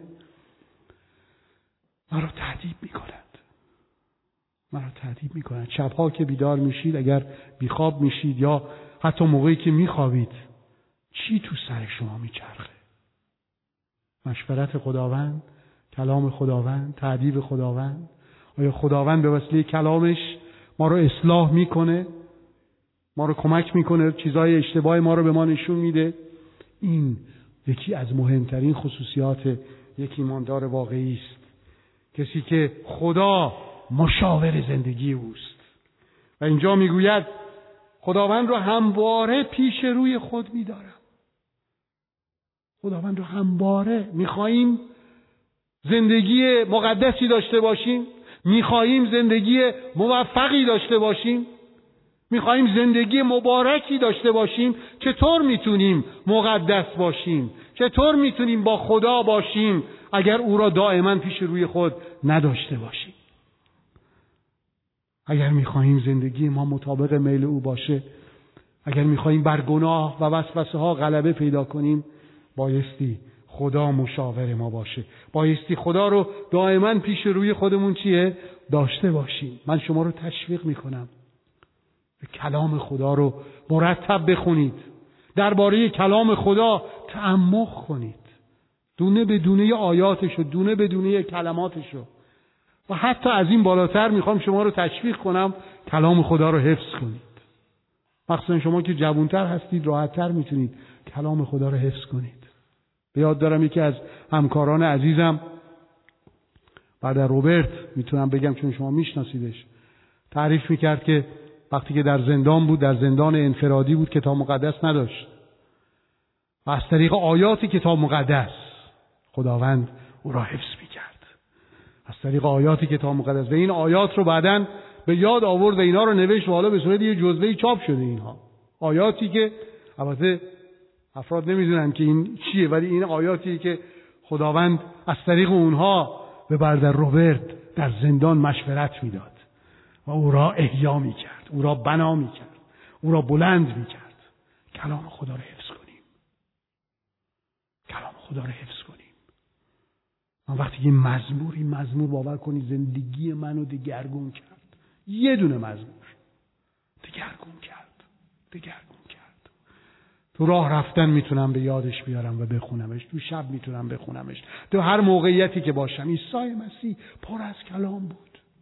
مرا تأدیب میکند. مرا تأدیب میکند. شبها که بیدار میشید، اگر بیخواب میشید یا حتی موقعی که میخوابید، چی تو سر شما میچرخه؟ مشورت خداوند، کلام خداوند، تأدیب خداوند. آیا خداوند به وسیله کلامش ما رو اصلاح میکنه؟ ما رو کمک میکنه؟ چیزای اشتباه ما رو به ما نشون میده؟ این یکی از مهمترین خصوصیات یک ایماندار واقعی است. کسی که خدا مشاور زندگی اوست. و اینجا میگوید خداوند رو همواره پیش روی خود میدارم. خداوند رو همواره میخواییم زندگی مقدسی داشته باشیم، میخواییم زندگی موفقی داشته باشیم، میخواییم زندگی مبارکی داشته باشیم. چطور میتونیم مقدس باشیم؟ چطور میتونیم با خدا باشیم اگر او را دائما پیش روی خود نداشته باشیم؟ اگر میخواییم زندگی ما مطابق میل او باشه، اگر میخواییم بر گناه و وسوسه ها غلبه پیدا کنیم، بایستی خدا مشاور ما باشه. بایستی خدا رو دائما پیش روی خودمون چیه؟ داشته باشیم. من شما رو تشویق میکنم کلام خدا رو مرتب بخونید، درباره کلام خدا تعمق کنید، دونه به دونه آیاتشو، دونه به دونه کلماتشو. و حتی از این بالاتر میخوام شما رو تشویق کنم کلام خدا رو حفظ کنید. مخصوصا شما که جوانتر هستید راحت‌تر میتونید کلام خدا رو حفظ کنید. به یاد دارم یکی از همکاران عزیزم، بعد روبرت میتونم بگم چون شما میشناسیدش، تعریف میکرد که وقتی که در زندان بود، در زندان انفرادی بود، کتاب مقدس نداشت و از طریق آیات کتاب مقدس خداوند او را حفظ میکرد. از طریق آیات کتاب مقدس. و این آیات رو بعداً به یاد آورد و اینا رو نوشت و حالا به صورت یه جزوه‌ای چاپ شده. اینها آیاتی که البته افراد نمیدونن که این چیه، ولی این آیاتی که خداوند از طریق اونها به برادر روبرت در زندان مشورت میداد و او را احیا میکرد، او را بنا میکرد، او را بلند میکرد. کلام خدا رو حفظ کنیم. کلام خدا رو حفظ کنیم. من وقتی که مزمور این مزمور باور کنی زندگی منو دگرگون کرد. یه دونه مزمور دگرگون کرد. دگرگون کرد. تو راه رفتن میتونم به یادش بیارم و بخونمش. تو شب میتونم بخونمش. تو هر موقعیتی که باشم. عیسی مسیح پر از کلام بود.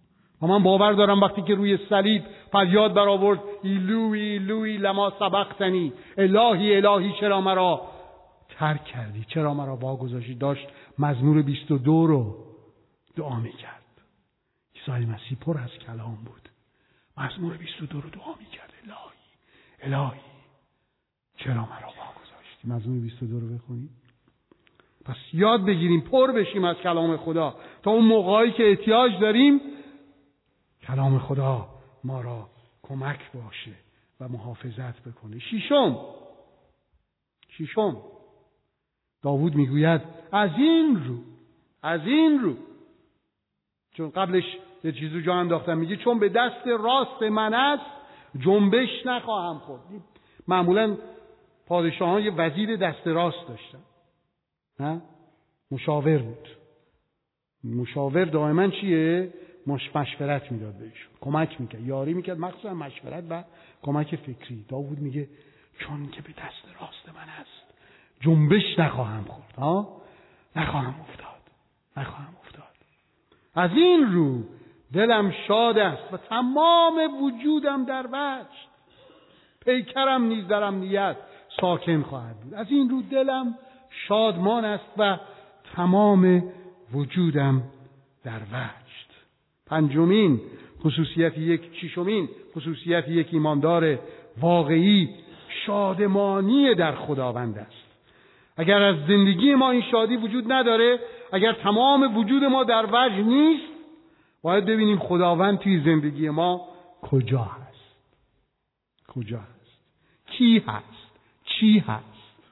و من باور دارم وقتی که روی صلیب فریاد برآورد ایلوی ایلوی لما سبقتنی، الهی الهی چرا مرا ترک کردی، چرا مرا واگذاشتی، داشت مزمور بیست و دو رو دعا میکرد. عیسی مسیح پر از کلام بود، مزمور بیست و دو رو دعا میکرد، الهی الهی چرا مرا واگذاشتی. مزمور بیست و دو رو بخونید. پس یاد بگیریم پر بشیم از کلام خدا تا اون موقعی که احتیاج داریم کلام خدا ما را کمک باشه و محافظت بکنه. ششم ششم داوود میگوید از این رو از این رو چون قبلش یه چیزو جا انداختم، میگه چون به دست راست من است جنبش نخواهم خورد. معمولا پادشاهان یه وزیر دست راست داشتن، نه؟ مشاور بود. مشاور دائما چیه؟ مش مشورت میداد بهشون، کمک میکرد، یاری میکرد، مخصوصا مشورت و کمک فکری. داوود میگه چون که به دست راست من است جنبش نخواهم خورد، ها نخواهم افتاد نخواهم افتاد. از این رو دلم شاد است و تمام وجودم در وجد، پیکرم نیز در امنیت ساکن خواهد بود. از این رو دلم شادمان است و تمام وجودم در وجد. پنجمین خصوصیت یک ششمین خصوصیت یک ایماندار واقعی شادمانی در خداوند است. اگر از زندگی ما این شادی وجود نداره، اگر تمام وجود ما در وجد نیست، باید ببینیم خداوند توی زندگی ما کجا هست، کجا هست، کی هست، چی هست.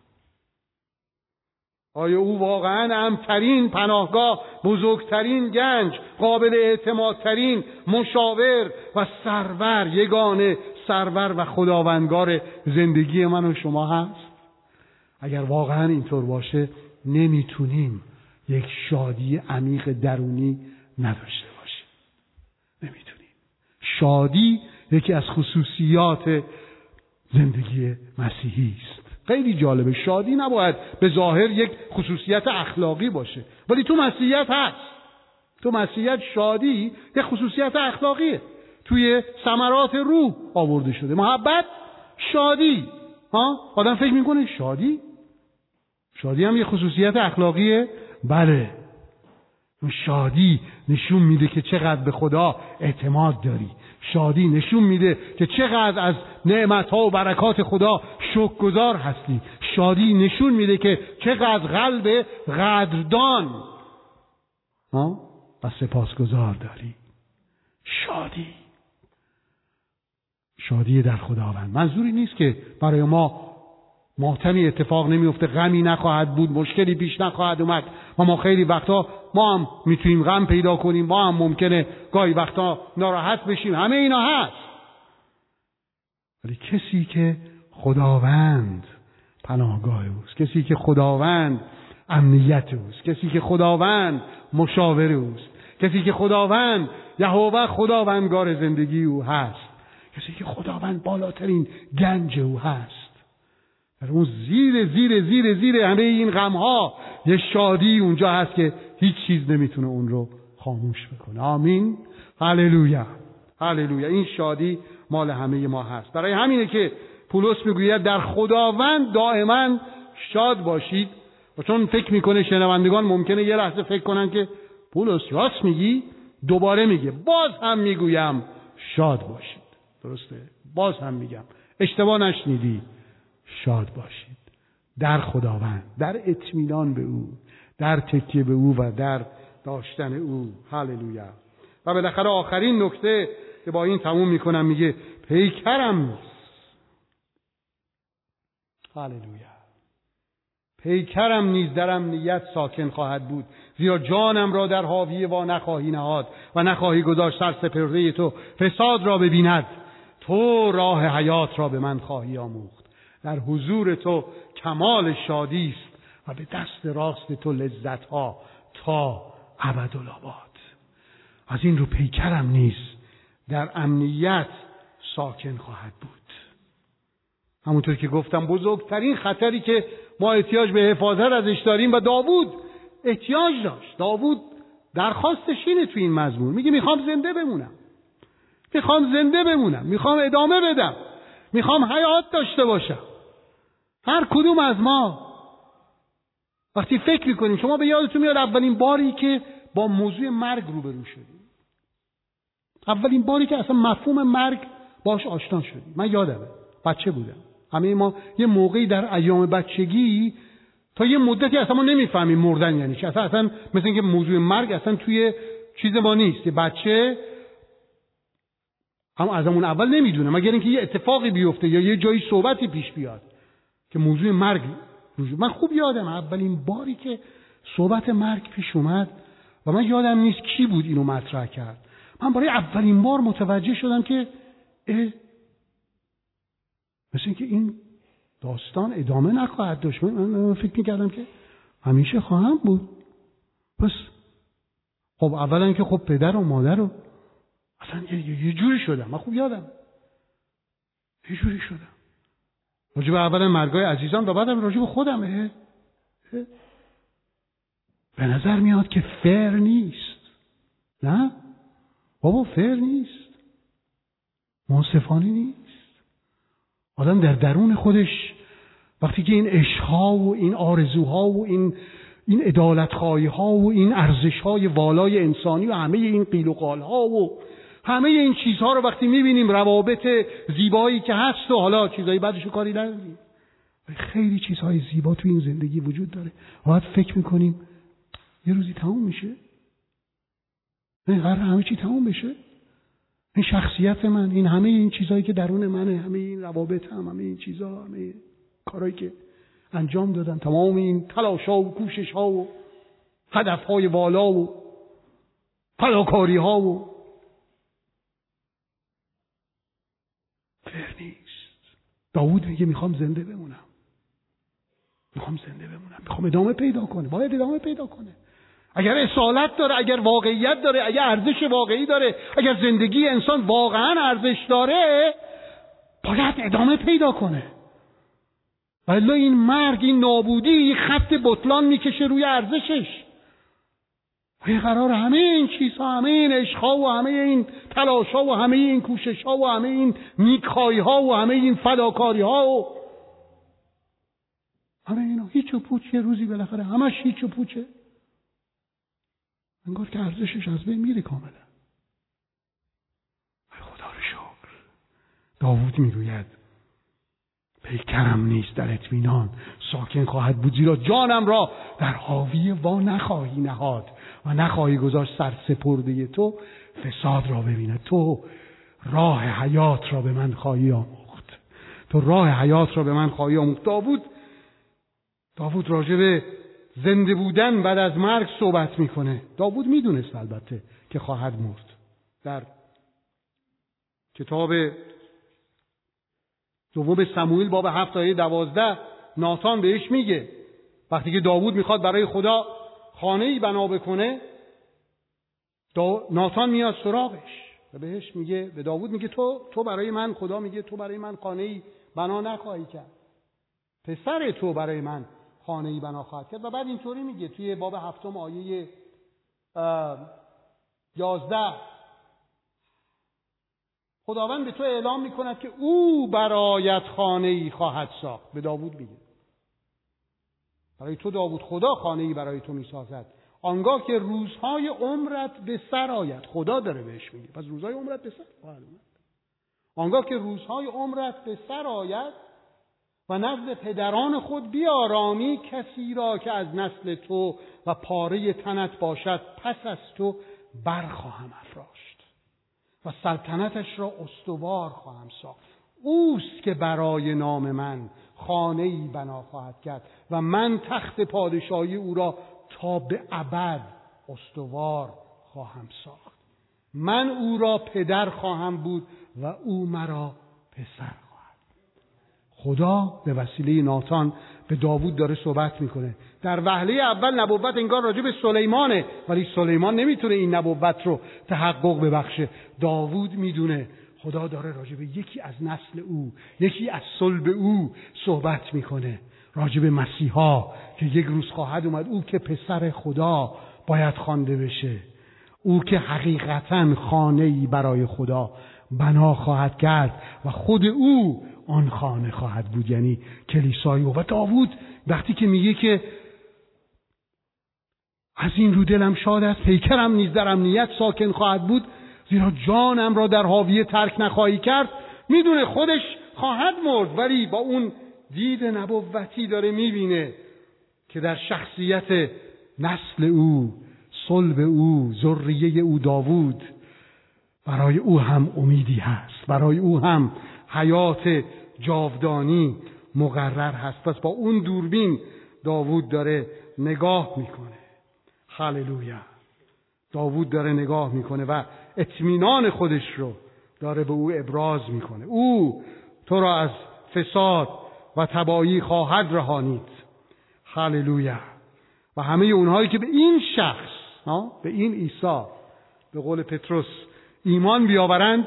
آیا او واقعا امن‌ترین پناهگاه، بزرگترین گنج، قابل اعتمادترین مشاور و سرور، یگانه سرور و خداوندگار زندگی من و شما هست؟ اگر واقعا اینطور باشه نمیتونیم یک شادی عمیق درونی نداشته باشیم. نمیتونیم. شادی یکی از خصوصیات زندگی مسیحی است. خیلی جالبه. شادی نباید به ظاهر یک خصوصیت اخلاقی باشه، ولی تو مسیحیت هست. تو مسیحیت شادی یک خصوصیت اخلاقیه. توی ثمرات روح آورده شده. محبت، شادی. ها؟ آدم فکر میکنه شادی؟ شادی هم یک خصوصیت اخلاقیه؟ بله. شادی نشون میده که چقدر به خدا اعتماد داری. شادی نشون میده که چقدر از نعمت‌ها و برکات خدا شکرگزار هستی. شادی نشون میده که چقدر قلب قدردان ها و سپاسگزار داری. شادی شادی در خداوند. منظوری نیست که برای ما ماتمی اتفاق نمیفته، غمی نخواهد بود، مشکلی پیش نخواهد اومد و ما خیلی وقتا ما هم میتونیم غم پیدا کنیم، ما هم ممکنه گاهی وقتا ناراحت بشیم. همه اینا هست. ولی کسی که خداوند پناهگاه اوست، کسی که خداوند امنیت اوست، کسی که خداوند مشاور اوست، کسی که خداوند یهوه خداوندگار زندگی او هست، کسی که خداوند بالاترین گنج او هست، در اون زیر زیر زیر زیر همه این غم‌ها یه شادی اونجا هست که هیچ چیز نمیتونه اون رو خاموش بکنه. آمین. هللویا. هللویا. این شادی مال همه ما هست. برای همینه که پولس میگوید در خداوند دائما شاد باشید. و چون فکر میکنه شنوندگان ممکنه یه لحظه فکر کنن که پولس راست میگی، دوباره میگه باز هم میگویم شاد باشید. درسته؟ باز هم میگم اشتباه نشنیدی. شاد باشید در خداوند، در اطمینان به او، در تکیه به او و در داشتن او. هللویا. و بالاخره آخرین نکته که با این تموم میکنم میگه پیکرم نیست. هللویا. پیکرم نیز در امنیت ساکن خواهد بود، زیرا جانم را در حاویه وا نخواهی نهاد و نخواهی گذاشت سر سپرده تو فساد را ببیند. تو راه حیات را به من خواهی آموخت. در حضور تو کمال شادی است و به دست راست تو لذت ها تا ابدالآباد. از این رو پیکرم نیست در امنیت ساکن خواهد بود. همونطور که گفتم بزرگترین خطری که ما احتیاج به حفاظت ازش داریم و داوود احتیاج داشت. داوود درخواستش اینه تو این مزمور، میگه میخوام زنده بمونم. میخوام زنده بمونم، میخوام ادامه بدم، میخوام حیات داشته باشم. هر کدوم از ما وقتی فکر میکنیم، شما به یادتون میاد اولین باری که با موضوع مرگ روبرو شدیم، اولین باری که اصلا مفهوم مرگ باش آشنا شدیم. من یادمه بچه بودم، همه ما یه موقعی در ایام بچگی تا یه مدتی اصلا ما نمیفهمیم مردن یعنی چی، اصلا اصلا مثل اینکه موضوع مرگ اصلا توی چیز ما نیست. یه بچه هم از همون اول نمیدونه مگر اینکه یه اتفاقی بیفته یا یه جایی صحبتی پیش بیاد که موضوع مرگ وجود. من خوب یادم اولین باری که صحبت مرگ پیش اومد و من یادم نیست کی بود اینو مطرح کرد، من برای اولین بار متوجه شدم که اه مثل اینکه این داستان ادامه نخواهد داشت. من فکر میکردم که همیشه خواهم بود. پس خب اولا که خب پدر و مادر رو اصلا یه, یه جوری شدم. من خوب یادم یه جوری شدم راجب اولا مرگای عزیزان و بعدم راجب خودم. اه اه. به نظر میاد که فر نیست. نه بابا فر نیست، منصفانه نیست. آدم در درون خودش وقتی که این عشق‌ها و این آرزوها و این این عدالت‌خواهی‌ها و این ارزش‌های والای انسانی و همه این قیل و قال‌ها و همه این چیزها رو وقتی می‌بینیم، روابط زیبایی که هست و حالا چیزای بعدش رو کاری نداریم، خیلی چیزهای زیبا تو این زندگی وجود داره. باید فکر می‌کنیم یه روزی تموم میشه، این قرار همه چی تموم بشه، این شخصیت من، این همه این چیزهایی که درون منه، همه این روابط هم، همه این چیزها، همه کارهایی که انجام دادم، تمام این تلاش‌ها و کوشش‌ها و هدف‌های والا و فداکاری‌ها و فر نیست. داوود میگه میخوام زنده بمونم، میخوام زنده بمونم، میخوام ادامه پیدا کنه. باید ادامه پیدا کنه. اگر اصالت داره، اگر واقعیت داره، اگر ارزش واقعی داره، اگر زندگی انسان واقعا ارزش داره، باید ادامه پیدا کنه. ولی این مرگ، این نابودی خط بطلان میکشه روی ارزشش. و قرار همه این چیزها، همه این عشقها و همه این تلاشها و همه این کوششها و همه این نیکخواهی‌ها و همه این فداکاری‌ها و همه اینا هیچ و پوچ، یه روزی بالاخره همش هیچ و پوچه. انگار که ارزشش از بین میره کاملا. خدا رو شکر. داوود میگوید پیکرم نیست در اطمینان ساکن خواهد بود، زیرا جانم را در حاوی وا نخواهی نهاد و نخواهی گذاشت سر سپرده تو فساد را ببینه. تو راه حیات را به من خواهی آموخت، تو راه حیات را به من خواهی آموخت. داوود داوود راجع به زنده بودن بعد از مرگ صحبت میکنه. داوود میدونست البته که خواهد مرد. در کتاب دوم سموئیل باب هفت آیه دوازده ناتان بهش میگه، وقتی که داوود میخواد برای خدا خانه‌ای بنا بکنه، ناتان میاد سراغش و بهش میگه، به داوود میگه تو تو برای من، خدا میگه تو برای من خانه‌ای بنا نخواهی کرد، پسر تو برای من خانه‌ای بنا خواهد کرد. و بعد اینطوری میگه توی باب هفتم آیه یازده، خداوند به تو اعلام میکند که او برایت خانه‌ای خواهد ساخت. به داوود میگه برای تو داوود خدا خانه‌ای برای تو میسازد، آنگاه که روزهای عمرت به سر آید. خدا داره بهش میگه پس روزهای عمرت به سر خواهد آمد. آنگاه که روزهای عمرت به سر آید و نزد پدران خود بیارامی کسی را که از نسل تو و پاره تنت باشد، پس از تو برخواهم افراشت و سلطنتش را استوار خواهم ساخت. اوست که برای نام من خانه‌ای بنا خواهد کرد و من تخت پادشاهی او را تا به ابد استوار خواهم ساخت. من او را پدر خواهم بود و او مرا پسر. خدا به وسیله ناتان به داوود داره صحبت میکنه. در وهله اول نبوت انگار راجع به سلیمانه، ولی سلیمان نمیتونه این نبوت رو تحقق ببخشه. داوود میدونه خدا داره راجع به یکی از نسل او، یکی از صلب او صحبت میکنه، راجع به مسیحا که یک روز خواهد اومد، او که پسر خدا باید خوانده بشه. او که حقیقتاً خانه‌ای برای خدا بنا خواهد کرد و خود او آن خانه خواهد بود، یعنی کلیسای او. و داوود وقتی که میگه که از این رو دلم شاد است، پیکرم نیز در امنیت ساکن خواهد بود، زیرا جانم را در حاویه ترک نخواهی کرد. میدونه خودش خواهد مرد، ولی با اون دید نبوتی داره میبینه که در شخصیت نسل او، صلب او، ذریه او داوود، برای او هم امیدی هست، برای او هم حیات جاودانی مقرر هست. پس با اون دوربین داوود داره نگاه میکنه. هللویا. داوود داره نگاه میکنه و اطمینان خودش رو داره به او ابراز میکنه. او تو را از فساد و تباهی خواهد رهانید. هللویا. و همه اونهایی که به این شخص، به این عیسی، به قول پتروس ایمان بیاورند،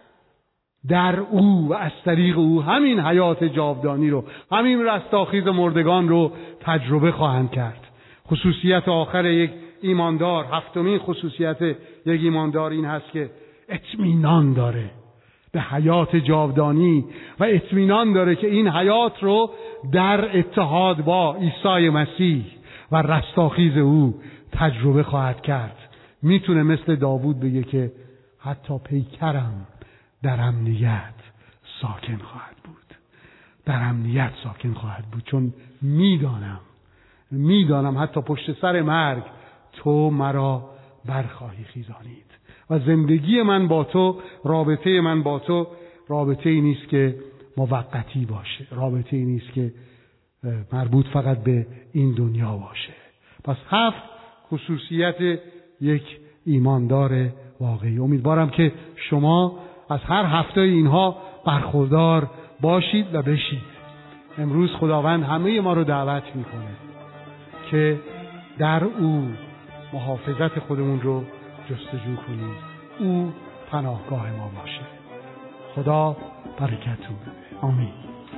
در او و از طریق او همین حیات جاودانی رو، همین رستاخیز مردگان رو تجربه خواهند کرد. خصوصیت آخر یک ایماندار، هفتمین خصوصیت یک ایماندار این هست که اطمینان داره به حیات جاودانی و اطمینان داره که این حیات رو در اتحاد با عیسی مسیح و رستاخیز او تجربه خواهد کرد. میتونه مثل داوود بگه که حتی پیکرم در امنیت ساکن خواهد بود، در امنیت ساکن خواهد بود، چون میدانم میدانم حتی پشت سر مرگ تو مرا برخواهی خیزانید و زندگی من با تو، رابطه من با تو رابطه ای نیست که موقتی باشه، رابطه ای نیست که مربوط فقط به این دنیا باشه. پس هفت خصوصیت یک ایماندار واقعی. امیدوارم که شما از هر هفته اینها برخوردار باشید و بشید. امروز خداوند همه ما رو دعوت میکنه که در او محافظت خودمون رو جستجو کنیم. او پناهگاه ما باشه. خدا برکتتون بده. آمین.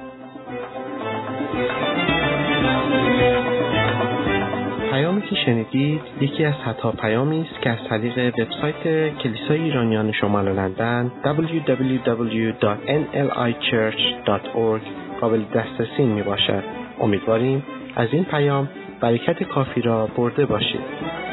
پیامی که شنیدید یکی از صدها پیامی است که از طریق وبسایت کلیسای ایرانیان شمال لندن دبلیو دبلیو دبلیو دات ان ال آی چرچ دات اورگ قابل دسترسی می باشد. امیدواریم از این پیام برکت کافی را برده باشید.